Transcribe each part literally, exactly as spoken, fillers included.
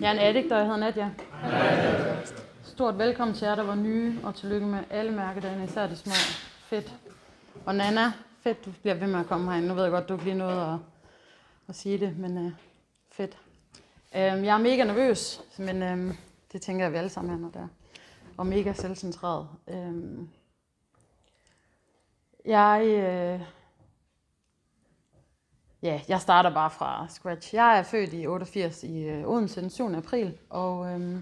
Jeg er en addict, og jeg hedder Nadia. Stort velkommen til jer, der var nye, og tillykke med alle mærkedagene, især de små. Fedt. Og Nana, fedt, du bliver ved med at komme herind. Nu ved jeg godt, du ikke lige nåede at, at sige det, men uh, fedt. Uh, jeg er mega nervøs, men uh, det tænker jeg, vi alle sammen er, når der er. Og mega selvcentreret. Uh, jeg... Uh, Ja, jeg starter bare fra scratch. Jeg er født i otteogfirs i øh, Odense den syvende april, og øhm,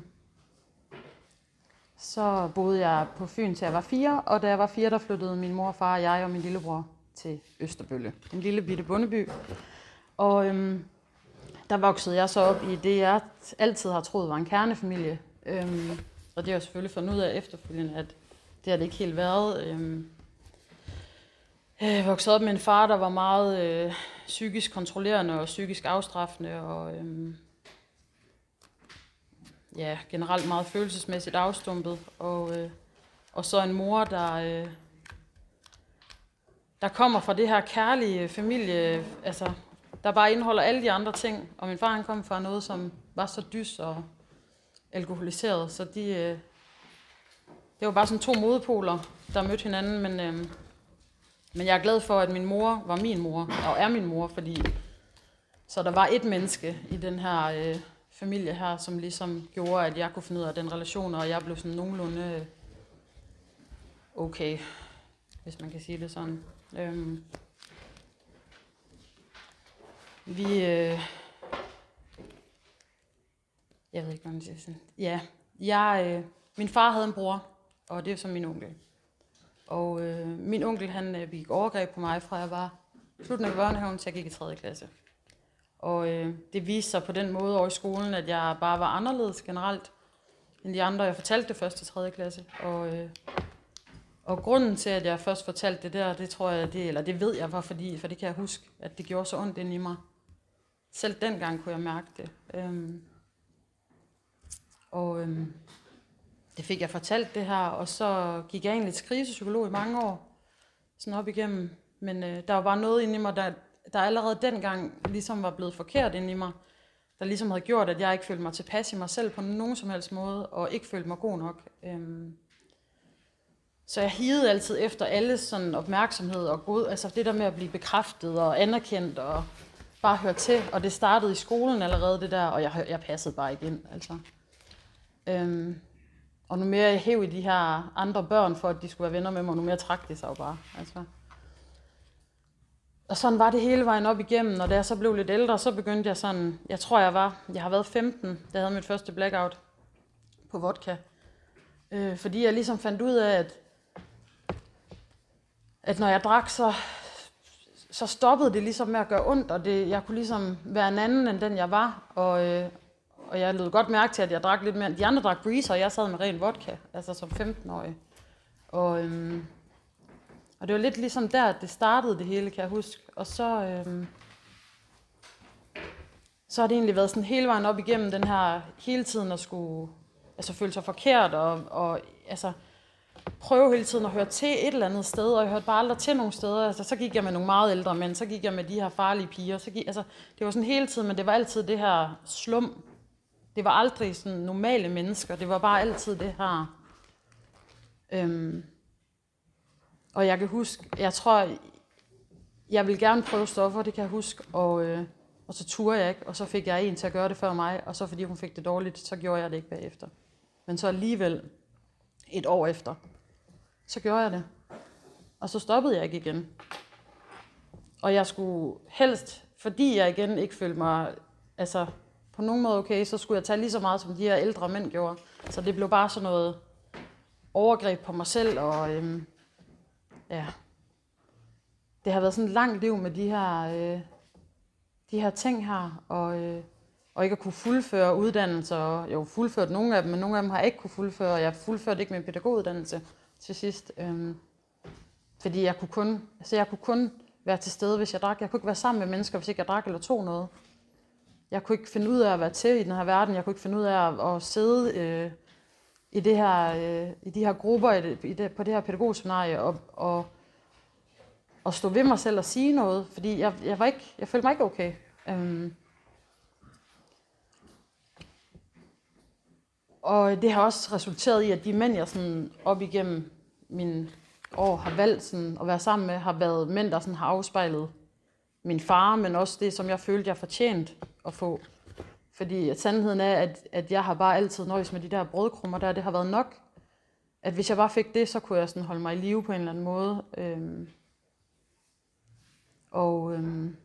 så boede jeg på Fyn til jeg var fire, og da jeg var fire, der flyttede min mor og far, jeg og min lillebror til Østerbølle, en lille bitte bondeby. Og øhm, der voksede jeg så op i det, jeg altid har troet var en kernefamilie. Øhm, og det har jeg selvfølgelig fundet ud af efterfølgende, at det har det ikke helt været. Øhm, Jeg voksede op med en far, der var meget øh, psykisk kontrollerende og psykisk afstraffende, og øhm, ja, generelt meget følelsesmæssigt afstumpet. Og, øh, og så en mor, der, øh, der kommer fra det her kærlige familie, altså, der bare indeholder alle de andre ting. Og min far han kom fra noget, som var så dys og alkoholiseret, så de, øh, det var bare sådan to modpoler, der mødte hinanden, men... Øh, Men jeg er glad for, at min mor var min mor, og er min mor, fordi så der var et menneske i den her øh, familie her, som ligesom gjorde, at jeg kunne finde ud af den relation, og jeg blev sådan nogenlunde okay, hvis man kan sige det sådan. Øhm, vi, øh, jeg ved ikke, hvad man siger sådan. Ja, jeg, øh, min far havde en bror, og det er så min onkel. Og øh, min onkel, han øh, begik overgreb på mig, fra jeg var slutningen af børnehaven, til jeg gik i tredje klasse. Og øh, det viste sig på den måde over i skolen, at jeg bare var anderledes generelt end de andre. Jeg fortalte det først i tredje klasse. Og, øh, og grunden til, at jeg først fortalte det der, det tror jeg, det, eller det ved jeg var fordi, for det kan jeg huske, at det gjorde så ondt ind i mig. Selv dengang kunne jeg mærke det. Øhm, og... Øh, Det fik jeg fortalt det her, og så gik jeg egentlig til krisepsykolog i mange år, sådan op igennem. Men øh, der var bare noget inde i mig, der, der allerede dengang ligesom var blevet forkert inde i mig, der ligesom havde gjort, at jeg ikke følte mig tilpas i mig selv på nogen som helst måde, og ikke følte mig god nok. Øhm, så jeg higede altid efter alles sådan opmærksomhed og god, altså det der med at blive bekræftet og anerkendt og bare høre til. Og det startede i skolen allerede det der, og jeg, jeg passede bare ikke ind, altså. Øhm, Og nu mere jeg hæv i de her andre børn, for at de skulle være venner med mig, nu mere trak de sig jo bare. Altså. Og sådan var det hele vejen op igennem, og da jeg så blev lidt ældre, så begyndte jeg sådan, jeg tror jeg var, jeg har været femten, da jeg havde mit første blackout på vodka. Øh, fordi jeg ligesom fandt ud af, at, at når jeg drak, så, så stoppede det ligesom med at gøre ondt, og det, jeg kunne ligesom være en anden end den jeg var, og... Øh, Og jeg lød godt mærke til, at jeg drak lidt mere. De andre drak breezer, og jeg sad med ren vodka, altså som femten-årig. Og, øhm, og det var lidt ligesom der, at det startede det hele, kan jeg huske. Og så, øhm, så har det egentlig været sådan hele vejen op igennem den her hele tiden at skulle altså, føle sig forkert og, og altså, prøve hele tiden at høre til et eller andet sted. Og jeg hørte bare aldrig til nogle steder. Altså, så gik jeg med nogle meget ældre mænd, så gik jeg med de her farlige piger. Så gik, altså, det var sådan hele tiden, men det var altid det her slum. Det var aldrig sådan normale mennesker. Det var bare altid det her. Øhm, og jeg kan huske, jeg tror, jeg ville gerne prøve stoffer, det kan jeg huske. Og, øh, og så turde jeg ikke, og så fik jeg en til at gøre det før mig. Og så fordi hun fik det dårligt, så gjorde jeg det ikke bagefter. Men så alligevel et år efter, så gjorde jeg det. Og så stoppede jeg ikke igen. Og jeg skulle helst, fordi jeg igen ikke følte mig... altså på nogen måde okay, så skulle jeg tage lige så meget, som de her ældre mænd gjorde. Så det blev bare sådan noget overgreb på mig selv, og øhm, ja. Det har været sådan et langt liv med de her, øh, de her ting her, og, øh, og ikke at kunne fuldføre uddannelser. Og jo, fuldført nogle af dem, men nogle af dem har jeg ikke kunne fuldføre, og jeg fuldførte ikke min pædagoguddannelse til sidst. Øhm, fordi jeg kunne kun, altså jeg kunne kun være til stede, hvis jeg drak. Jeg kunne ikke være sammen med mennesker, hvis ikke jeg drak eller tog noget. Jeg kunne ikke finde ud af at være til i den her verden. Jeg kunne ikke finde ud af at, at sidde øh, i, det her, øh, i de her grupper i det, i det, på det her pædagogseminarie og, og, og stå ved mig selv og sige noget, fordi jeg, jeg, var ikke, jeg følte mig ikke okay. Øhm. Og det har også resulteret i, at de mænd, jeg sådan op igennem mine år har valgt sådan at være sammen med, har været mænd, der sådan har afspejlet min far, men også det, som jeg følte, jeg fortjente at få. Fordi at sandheden er, at, at jeg har bare altid nøjes med de der brødkrummer der, det har været nok. At hvis jeg bare fik det, så kunne jeg sådan holde mig i live på en eller anden måde. Øhm. Og øhm.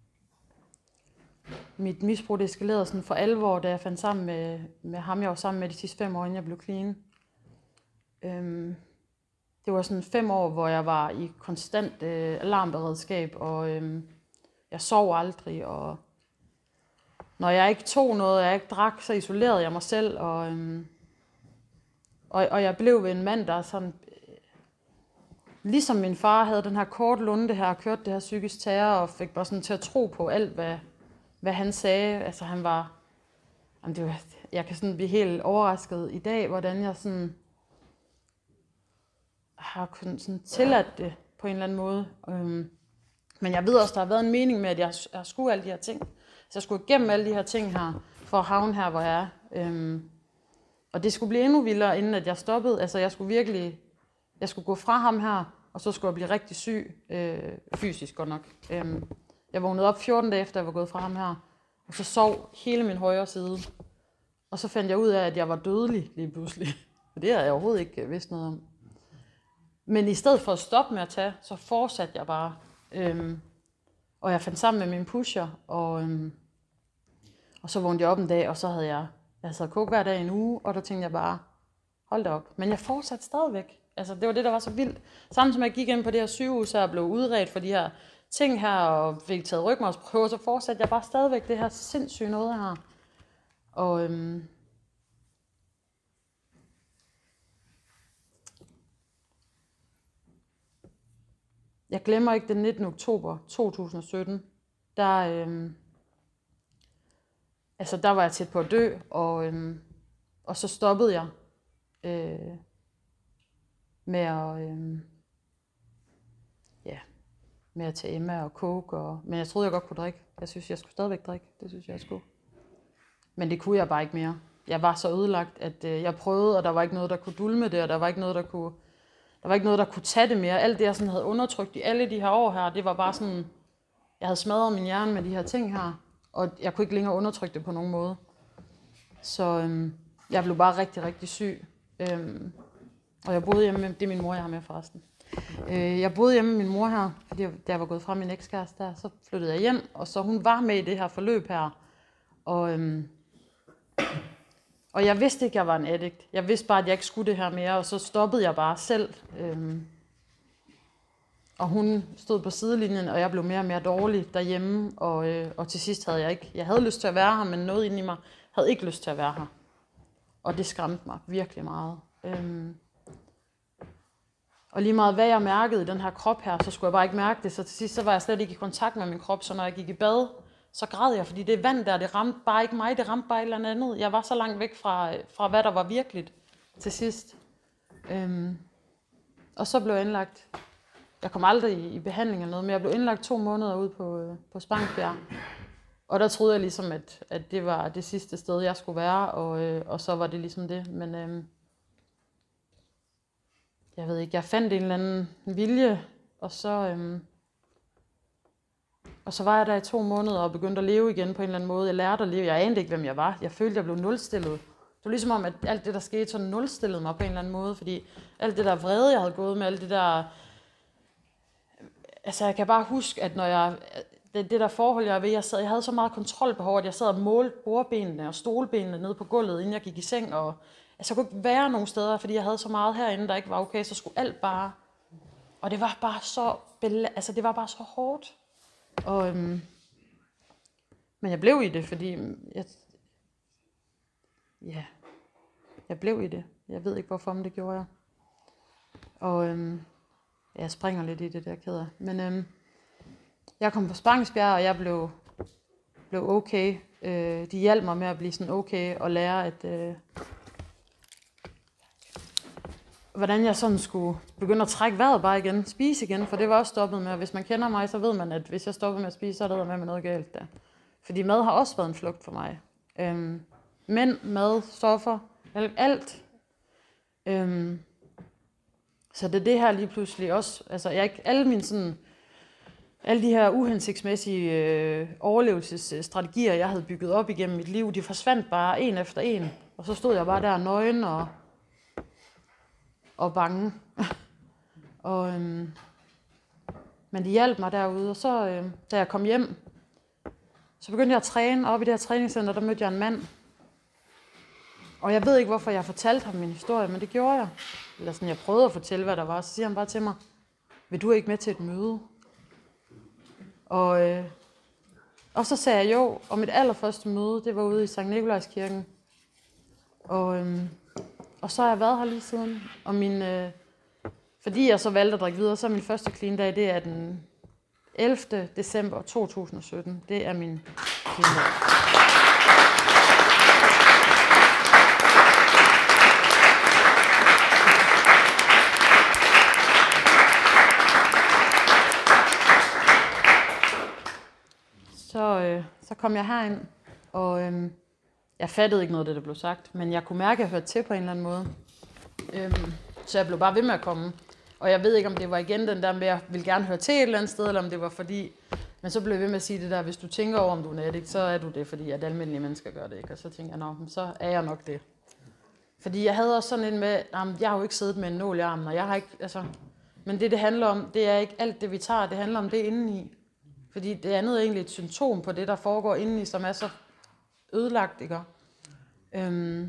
mit misbrug det eskalerede sådan for alvor, da jeg fandt sammen med, med ham, jeg var sammen med de sidste fem år, inden jeg blev clean. Øhm. Det var sådan fem år, hvor jeg var i konstant øh, alarmberedskab, og øh, jeg sov aldrig, og når jeg ikke tog noget, og jeg ikke drak, så isolerede jeg mig selv, og, øh, og, og jeg blev ved en mand, der sådan, øh, ligesom min far havde den her kort lunde her, kørt det her psykisk terror, og fik bare sådan til at tro på alt, hvad, hvad han sagde. Altså han var, jamen det var, jeg kan sådan blive helt overrasket i dag, hvordan jeg sådan har kunnet sådan tilladt det på en eller anden måde. Øhm, men jeg ved også, der har været en mening med, at jeg har skulle alle de her ting. Så jeg skulle igennem alle de her ting her, for at havne her, hvor jeg er. Øhm, og det skulle blive endnu vildere, inden at jeg stoppede. Altså jeg skulle virkelig, jeg skulle gå fra ham her, og så skulle jeg blive rigtig syg, øh, fysisk godt nok. Øhm, jeg vågnede op fjorten dage efter, jeg var gået fra ham her, og så sov hele min højre side. Og så fandt jeg ud af, at jeg var dødelig lige pludselig. For det havde jeg overhovedet ikke vidst noget om. Men i stedet for at stoppe med at tage, så fortsatte jeg bare. Øhm, og jeg fandt sammen med min pusher, og, øhm, og så vågnede jeg op en dag, og så havde jeg, jeg sad kogt hver dag en uge, og der tænkte jeg bare, hold da op. Men jeg fortsatte stadigvæk. Altså det var det, der var så vildt. Samtidig med at jeg gik ind på det her sygehus her, og blev udredt for de her ting her, og fik taget rygmarvsprøver, så fortsatte jeg bare stadigvæk det her sindssyge noget her. Og øhm, jeg glemmer ikke den nittende oktober to tusind og sytten. Der, øhm, altså der var jeg tæt på at dø, og, øhm, og så stoppede jeg øh, med at, øhm, ja, med at tage Emma og coke. Og, men jeg troede, jeg godt kunne drikke. Jeg synes, jeg skulle stadigvæk drikke. Det synes jeg, jeg skulle. Men det kunne jeg bare ikke mere. Jeg var så ødelagt, at øh, jeg prøvede, og der var ikke noget, der kunne dulme det, og der var ikke noget, der kunne... Der var ikke noget, der kunne tage det mere. Alt det, jeg sådan havde undertrykt i alle de her år her, det var bare sådan... Jeg havde smadret min hjerne med de her ting her, og jeg kunne ikke længere undertrykke det på nogen måde. Så øhm, jeg blev bare rigtig, rigtig syg. Øhm, og jeg boede hjemme med... Det er min mor, jeg har med forresten. Øh, jeg boede hjemme med min mor her, fordi da jeg var gået fra min ekskæreste der, så flyttede jeg hjem, og så hun var med i det her forløb her. Og... Øhm, Og jeg vidste ikke, at jeg var en addict. Jeg vidste bare, at jeg ikke skulle det her mere, og så stoppede jeg bare selv. Øhm, og hun stod på sidelinjen, og jeg blev mere og mere dårlig derhjemme, og, øh, og til sidst havde jeg ikke... Jeg havde lyst til at være her, men noget inde i mig havde ikke lyst til at være her. Og det skræmte mig virkelig meget. Øhm, og lige meget hvad jeg mærkede i den her krop her, så skulle jeg bare ikke mærke det. Så til sidst så var jeg slet ikke i kontakt med min krop, så når jeg gik i bad, så græd jeg, fordi det vand der, det ramte bare ikke mig, det ramte bare et eller andet. Jeg var så langt væk fra, fra hvad der var virkeligt til sidst. Øhm, og så blev jeg indlagt. Jeg kom aldrig i, i behandling eller noget, men jeg blev indlagt to måneder ude på, på Spangsbjerg. Og der troede jeg ligesom, at, at det var det sidste sted, jeg skulle være, og, øh, og så var det ligesom det. Men øh, jeg ved ikke, jeg fandt en eller anden vilje, og så... Øh, Og så var jeg der i to måneder og begyndte at leve igen på en eller anden måde. Jeg lærte at leve. Jeg anede ikke, hvem jeg var. Jeg følte, jeg blev nulstillet. Det var ligesom om, at alt det, der skete, så nulstillede mig på en eller anden måde. Fordi alt det der vrede, jeg havde gået med, alt det der... Altså, jeg kan bare huske, at når jeg... Det, det der forhold, jeg er ved, jeg, sad, jeg havde så meget kontrolbehov, at jeg sad og målte bordbenene og stolbenene nede på gulvet, inden jeg gik i seng. Og, altså, jeg kunne ikke være nogen steder, fordi jeg havde så meget herinde, der ikke var okay. Så skulle alt bare... Og det var bare så... Altså, det var bare så hårdt. Og, øhm, men jeg blev i det, fordi jeg, ja, jeg blev i det. Jeg ved ikke hvorfor, men det gjorde jeg. Og øhm, jeg springer lidt i det der, keder. Men øhm, jeg kom på Spangsbjerg, og jeg blev, blev okay. Øh, de hjalp mig med at blive sådan okay og lære, at øh, hvordan jeg sådan skulle begynde at trække vejret bare igen, spise igen, for det var også stoppet med, og hvis man kender mig, så ved man, at hvis jeg stopper med at spise, så er der med med noget galt der. Fordi mad har også været en flugt for mig. Øhm, mænd, mad, stoffer, Alt. alt. Øhm, så det er det her lige pludselig også, altså jeg ikke, alle mine sådan, alle de her uhensigtsmæssige øh, overlevelsesstrategier, jeg havde bygget op igennem mit liv, de forsvandt bare en efter en, og så stod jeg bare der nøgen og, og bange. og, øhm, men de hjalp mig derude, og så øh, da jeg kom hjem, så begyndte jeg at træne, og oppe i det her træningscenter, der mødte jeg en mand. Og jeg ved ikke, hvorfor jeg fortalte ham min historie, men det gjorde jeg. Eller sådan, jeg prøvede at fortælle, hvad der var. Så siger han bare til mig, vil du ikke med til et møde? Og, øh, og så sagde jeg jo, og mit allerførste møde, det var ude i Sankt Nikolajskirken. Og, øh, og så har jeg været her lige siden. Og min, øh, fordi jeg så valgte at drikke videre, så er min første clean dag, det er den ellevte december to tusind og sytten. Det er min clean dag. Så, øh, så kom jeg herind, og øh, jeg fattede ikke noget af det, der blev sagt, men jeg kunne mærke, at jeg hørte til på en eller anden måde. Øhm, så jeg blev bare ved med at komme. Og jeg ved ikke, om det var igen den der med, at jeg ville gerne høre til et eller andet sted, eller om det var fordi... Men så blev jeg ved med at sige det der, hvis du tænker over, om du er en addict, så er du det, fordi at almindelige mennesker gør det ikke. Og så tænker jeg, nå, så er jeg nok det. Fordi jeg havde også sådan en med, at jeg har jo ikke siddet med en nål i armen, og jeg har ikke... Altså, men det, det handler om, det er ikke alt det, vi tager, det handler om det indeni. Fordi det andet er egentlig et symptom på det, der foregår indeni, som er så ødelagt, ikke? Øhm.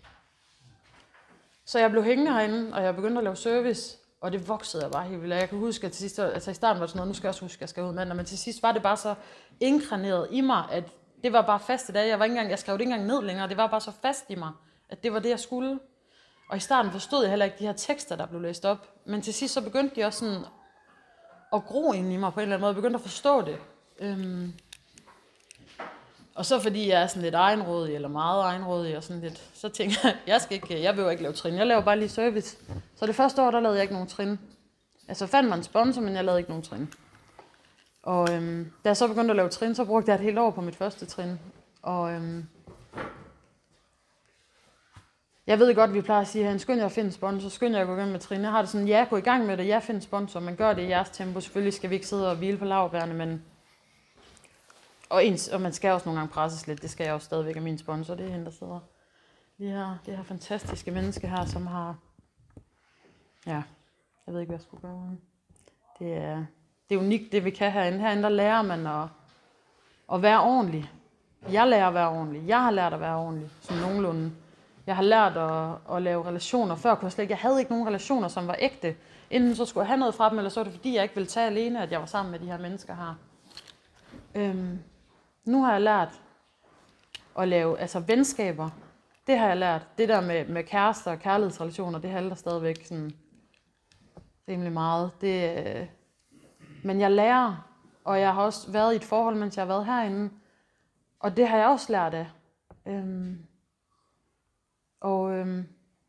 Så jeg blev hængende herinde, og jeg begyndte at lave service, og det voksede jeg bare helt vildt. Jeg kan huske, at til sidst, altså i starten var det sådan noget, nu skal jeg også huske, at jeg skal ud mandag, men til sidst var det bare så indgraneret i mig, at det var bare faste dage. Jeg var ikke engang, jeg skrev det ikke engang ned længere, det var bare så fast i mig, at det var det, jeg skulle. Og i starten forstod jeg heller ikke de her tekster, der blev læst op, men til sidst så begyndte de også sådan at gro ind i mig på en eller anden måde. Jeg begyndte at forstå det. Øhm. Og så fordi jeg er sådan lidt egenrådig, eller meget egenrådig, og sådan lidt, så tænker jeg, jeg skal ikke, jeg vil jo ikke lave trin. Jeg laver bare lige service. Så det første år, der lavede jeg ikke nogen trin. Altså fandt man en sponsor, men jeg lavede ikke nogen trin. Og øhm, da jeg så begyndte at lave trin, så brugte jeg et helt år på mit første trin. Og øhm, jeg ved godt, vi plejer at sige, at skynd jer at finde en sponsor, skynd jer at gå i gang med trin. Jeg har det sådan, ja, gå i gang med det, ja, find en sponsor, men gør det i jeres tempo. Selvfølgelig skal vi ikke sidde og hvile på laurbærrene, men... Og, ens, og man skal også nogle gange presses lidt, det skal jeg også stadigvæk af min sponsor, det er hende, der sidder. De her, det her fantastiske menneske her, som har... Ja, jeg ved ikke, hvad jeg skulle gøre. Det er, det er unikt, det vi kan herinde. Herinde, der lærer man at, at være ordentlig. Jeg lærer at være ordentlig. Jeg har lært at være ordentlig, som nogenlunde. Jeg har lært at, at lave relationer. Før kunne jeg slet ikke... Jeg havde ikke nogen relationer, som var ægte. Enten så skulle jeg have noget fra dem, eller så var det, fordi jeg ikke ville tage alene, at jeg var sammen med de her mennesker her. Øhm, nu har jeg lært at lave altså venskaber. Det har jeg lært. Det der med, med kærester og kærlighedsrelationer, det halter stadigvæk sådan rimelig meget. Det, øh, men jeg lærer, og jeg har også været i et forhold, mens jeg har været herinde. Og det har jeg også lært af. Øhm, og øhm,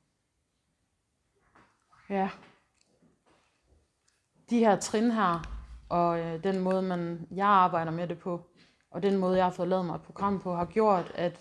ja, de her trin her, og øh, den måde, man, jeg arbejder med det på, og den måde, jeg har fået lavet mig et program på, har gjort, at,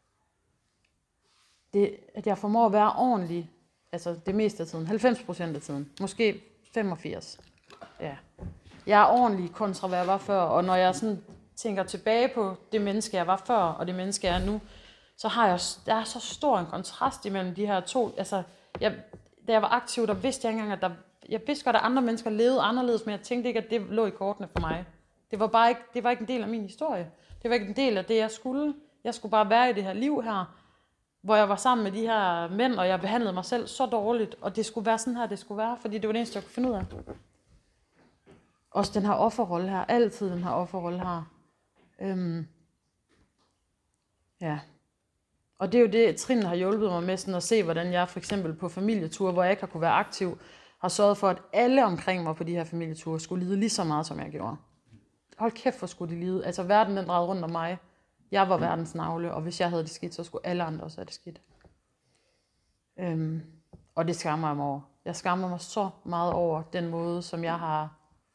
det, at jeg formår at være ordentlig, altså det meste af tiden, halvfems procent af tiden, måske femogfirs. Ja. Jeg er ordentlig kontra, hvad jeg var før, og når jeg sådan tænker tilbage på det menneske, jeg var før, og det menneske, jeg er nu, så har jeg, der er så stor en kontrast imellem de her to. Altså, jeg, da jeg var aktiv, der vidste jeg ikke engang, at der, jeg vidste godt, at andre mennesker levede anderledes, men jeg tænkte ikke, at det lå i kortene for mig. Det var bare ikke, det var ikke en del af min historie. Det var ikke en del af det, jeg skulle. Jeg skulle bare være i det her liv her, hvor jeg var sammen med de her mænd, og jeg behandlede mig selv så dårligt, og det skulle være sådan her, det skulle være, fordi det var det eneste, jeg kunne finde ud af. Også den her offerrolle her, altid den her offerrolle her. Øhm, ja. Og det er jo det, Trine har hjulpet mig med, sådan at se, hvordan jeg for eksempel på familieture, hvor jeg ikke har kunne være aktiv, har sørget for, at alle omkring mig på de her familieture skulle lide lige så meget, som jeg gjorde. Hold kæft, hvor skulle de lide. Altså verden, den drejede rundt om mig. Jeg var verdens navle, og hvis jeg havde det skidt, så skulle alle andre også have det skidt. Øhm, og det skammer jeg mig over. Jeg skammer mig så meget over den måde, som jeg har,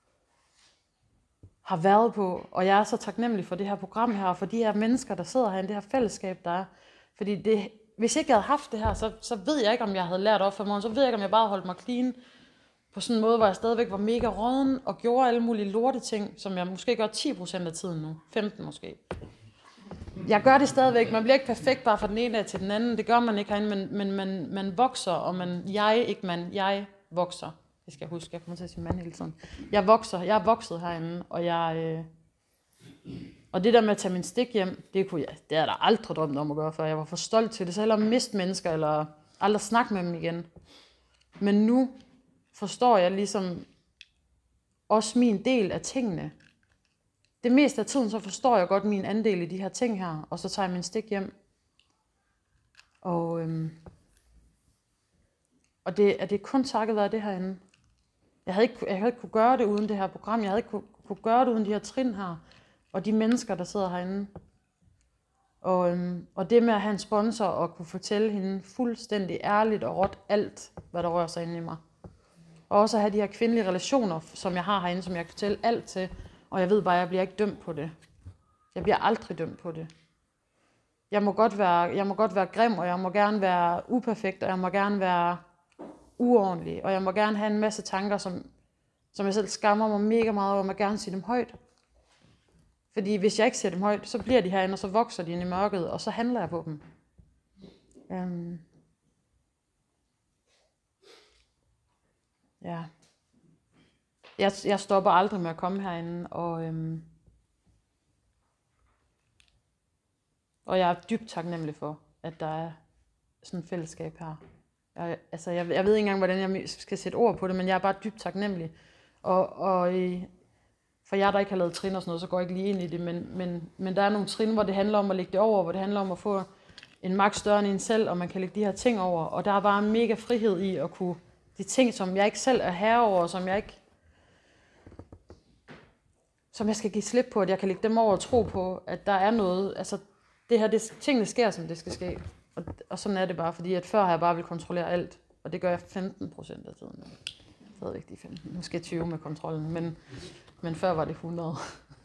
har været på. Og jeg er så taknemmelig for det her program her, og for de her mennesker, der sidder her i det her fællesskab, der er. Fordi det, hvis jeg ikke havde haft det her, så, så ved jeg ikke, om jeg havde lært op for morgen. Så ved jeg ikke, om jeg bare holdt mig clean på sådan en måde, hvor jeg stadigvæk var mega råden og gjorde alle mulige lorte ting, som jeg måske gør ti procent af tiden nu. femten måske. Jeg gør det stadigvæk. Man bliver ikke perfekt bare fra den ene dag til den anden. Det gør man ikke herinde, men, men man, man vokser, og man, jeg, ikke man, jeg vokser. Det skal jeg huske, jeg kommer til at sige mand hele tiden. Jeg vokser, jeg er vokset herinde, og jeg... Øh, og det der med at tage min stik hjem, det kunne jeg, det er der aldrig drømt om at gøre før. Jeg var for stolt til det, så hellere miste mennesker, eller aldrig snakke med dem igen. Men nu forstår jeg ligesom også min del af tingene. Det meste af tiden, så forstår jeg godt min andel i de her ting her, og så tager jeg min stik hjem. Og, øhm, og det, er det kun takket være det herinde. Jeg havde, ikke, jeg havde ikke kunne gøre det uden det her program. Jeg havde ikke kunne, kunne gøre det uden de her trin her. Og de mennesker, der sidder herinde. Og, øhm, og det med at have en sponsor og kunne fortælle hende fuldstændig ærligt og råt alt, hvad der rører sig inde i mig. Og også at have de her kvindelige relationer, som jeg har herinde, som jeg kan fortælle alt til. Og jeg ved bare, at jeg bliver ikke dømt på det. Jeg bliver aldrig dømt på det. Jeg må godt være, jeg må godt være grim, og jeg må gerne være uperfekt, og jeg må gerne være uordentlig. Og jeg må gerne have en masse tanker, som, som jeg selv skammer mig mega meget over, og jeg må gerne sige dem højt. Fordi hvis jeg ikke siger dem højt, så bliver de herinde, og så vokser de ind i mørket, og så handler jeg på dem. Um, ja. Jeg, jeg stopper aldrig med at komme herinde, og, øhm, og jeg er dybt taknemmelig for, at der er sådan et fællesskab her. Jeg, altså, jeg, jeg ved ikke engang, hvordan jeg skal sætte ord på det, men jeg er bare dybt taknemmelig. Og, og for jer, der ikke har lavet trin og sådan noget, så går jeg ikke lige ind i det, men, men, men der er nogle trin, hvor det handler om at lægge det over, hvor det handler om at få en magt større end en selv, og man kan lægge de her ting over. Og der er bare mega frihed i at kunne, de ting, som jeg ikke selv er herre over, og som jeg ikke som jeg skal give slip på, at jeg kan lægge dem over og tro på, at der er noget, altså det her, det, tingene sker, som det skal ske. Og, og sådan er det bare, fordi at før har jeg bare vil kontrollere alt, og det gør jeg femten procent af tiden. Jeg ved ikke, de femten, måske tyve med kontrollen, men, men før var det hundrede.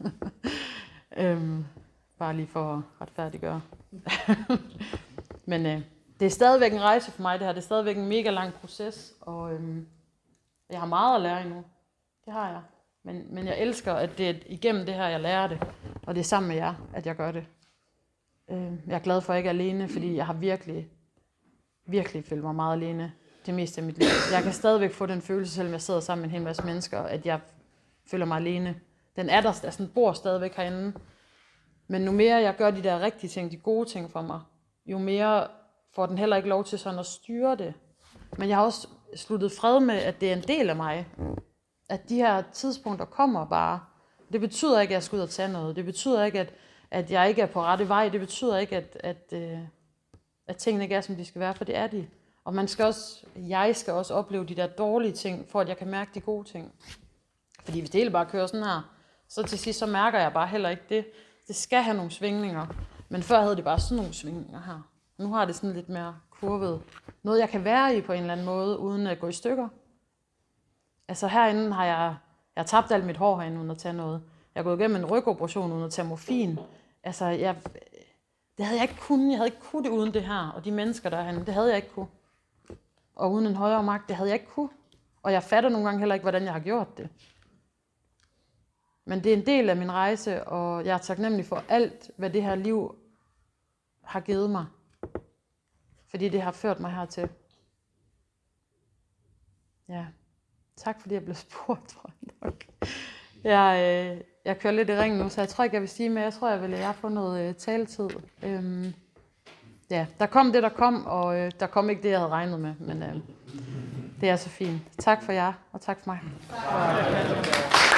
øhm, bare lige for at retfærdiggøre. men øh, det er stadigvæk en rejse for mig, det her. Det er stadigvæk en mega lang proces, og øhm, jeg har meget at lære endnu. Det har jeg. Men, men jeg elsker, at det er igennem det her, jeg lærer det. Og det er sammen med jer, at jeg gør det. Øh, jeg er glad for, at jeg ikke er alene, fordi jeg har virkelig, virkelig følt mig meget alene det meste af mit liv. Jeg kan stadigvæk få den følelse, selvom jeg sidder sammen med en hel masse mennesker, at jeg føler mig alene. Den er der, der sådan bor stadigvæk herinde. Men nu mere jeg gør de der rigtige ting, de gode ting for mig, jo mere får den heller ikke lov til sådan at styre det. Men jeg har også sluttet fred med, at det er en del af mig. At de her tidspunkter kommer bare. Det betyder ikke, at jeg skal ud og tage noget. Det betyder ikke, at, at jeg ikke er på rette vej. Det betyder ikke, at, at, at, at tingene ikke er, som de skal være, for det er de. Og man skal også, jeg skal også opleve de der dårlige ting, for at jeg kan mærke de gode ting. Fordi hvis det hele bare kører sådan her, så til sidst så mærker jeg bare heller ikke det. Det skal have nogle svingninger. Men før havde det bare sådan nogle svingninger her. Nu har det sådan lidt mere kurvet. Noget jeg kan være i på en eller anden måde, uden at gå i stykker. Altså herinde har jeg, jeg har tabt alt mit hår herinde uden at tage noget. Jeg har gået igennem en rygoperation uden at tage morfin. Altså, jeg, det havde jeg ikke kunnet. Jeg havde ikke kunnet det uden det her. Og de mennesker, der er herinde, det havde jeg ikke kunnet. Og uden en højere magt, det havde jeg ikke kunnet. Og jeg fatter nogle gange heller ikke, hvordan jeg har gjort det. Men det er en del af min rejse, og jeg er taknemmelig for alt, hvad det her liv har givet mig. Fordi det har ført mig hertil. Ja. Tak fordi jeg blev spurgt, tror jeg nok. Jeg, øh, jeg kører lidt i ring nu, så jeg tror ikke, jeg vil sige mere. Jeg tror, jeg vil jeg få noget øh, taletid. Øhm, ja, der kom det, der kom, og øh, der kom ikke det, jeg havde regnet med. Men øh, det er så fint. Tak for jer, og tak for mig.